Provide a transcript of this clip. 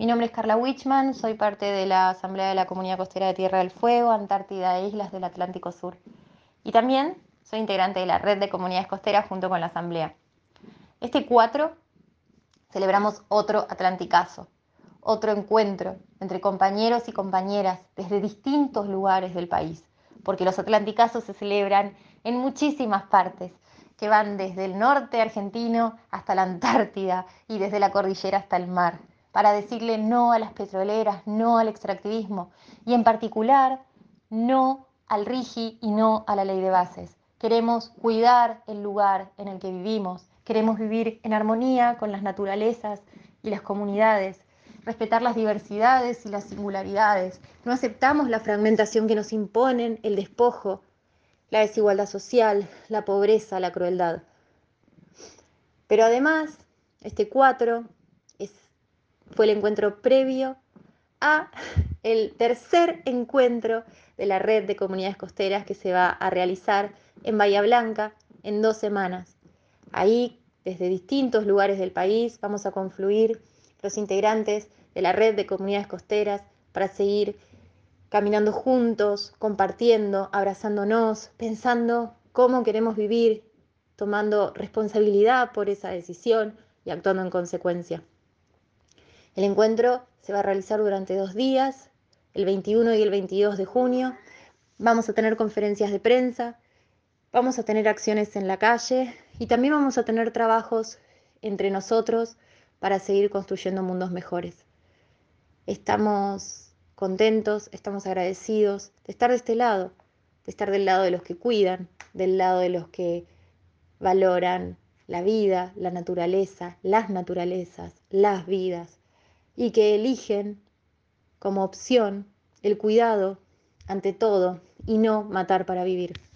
Mi nombre es Carla Wichman, soy parte de la Asamblea de la Comunidad Costera de Tierra del Fuego, Antártida e Islas del Atlántico Sur. Y también soy integrante de la Red de Comunidades Costeras junto con la Asamblea. Este 4 celebramos otro Atlanticazo, otro encuentro entre compañeros y compañeras desde distintos lugares del país, porque los Atlanticazos se celebran en muchísimas partes, que van desde el norte argentino hasta la Antártida y desde la cordillera hasta el mar, para decirle no a las petroleras, no al extractivismo y en particular no al RIGI y no a la ley de bases. Queremos cuidar el lugar en el que vivimos, queremos vivir en armonía con las naturalezas y las comunidades, respetar las diversidades y las singularidades. No aceptamos la fragmentación que nos imponen, el despojo, la desigualdad social, la pobreza, la crueldad. Pero además, este 4 fue el encuentro previo a el tercer encuentro de la red de comunidades costeras que se va a realizar en Bahía Blanca en 2 semanas. Ahí, desde distintos lugares del país, vamos a confluir los integrantes de la red de comunidades costeras para seguir caminando juntos, compartiendo, abrazándonos, pensando cómo queremos vivir, tomando responsabilidad por esa decisión y actuando en consecuencia. El encuentro se va a realizar durante 2 días, el 21 y el 22 de junio. Vamos a tener conferencias de prensa, vamos a tener acciones en la calle y también vamos a tener trabajos entre nosotros para seguir construyendo mundos mejores. Estamos contentos, estamos agradecidos de estar de este lado, de estar del lado de los que cuidan, del lado de los que valoran la vida, la naturaleza, las naturalezas, las vidas, y que eligen como opción el cuidado ante todo y no matar para vivir.